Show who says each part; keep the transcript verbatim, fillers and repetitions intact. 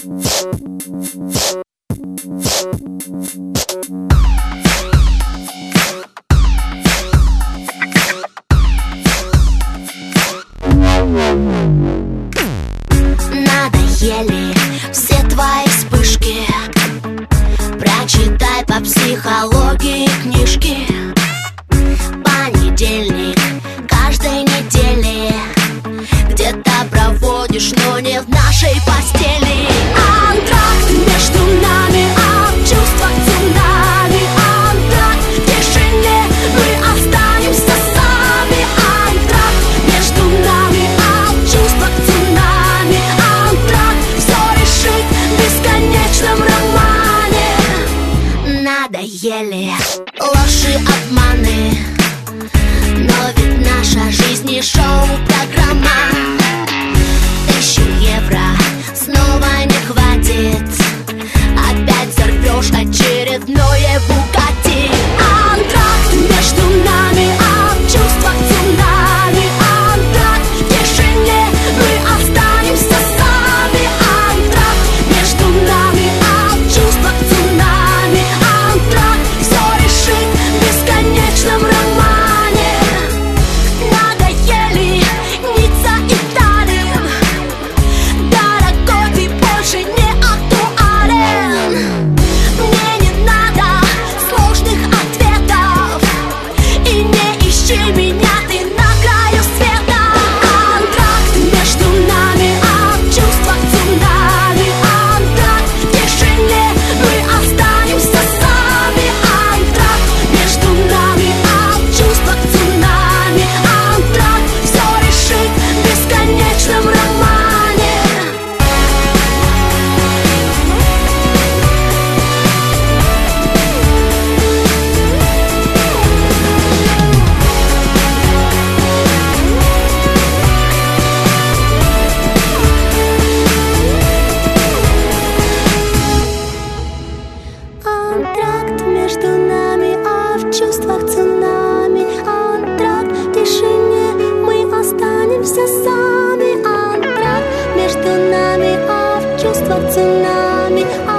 Speaker 1: Надоели все твои вспышки. Прочитай по психологии книжки. Понедельник каждой недели где-то проводишь, но не в нашей постели. Антракт между нами, а в чувствах цунами. Антракт в тишине, мы останемся сами. Антракт между нами, а в чувствах цунами. Антракт все решит в бесконечном романе. Надоели ложь и обманы, но ведь наша жизнь не шоу-программа. Тысячу евро снова не хватит, опять взорвешь очередное Бугатти. Антракт между нами, а в чувствах цунами. Антракт в тишине, мы останемся сами. Антракт между нами, а в чувствах цунами. Антракт все решит в бесконечном романе. Надоели Ницца и Таллин, дорогой, ты больше не актуален. Мне не надо сложных ответов, и не ищи меня ты на краю света. Антракт между нами, а в чувствах цунами. Антракт в тишине, мы останемся сами. Антракт между нами, а в чувствах цунами. Антракт все решит в бесконечном романе. Антракт между нами, а в чувствах цунами. Антракт в тишине, мы останемся сами. Антракт между нами, а в чувствах цунами.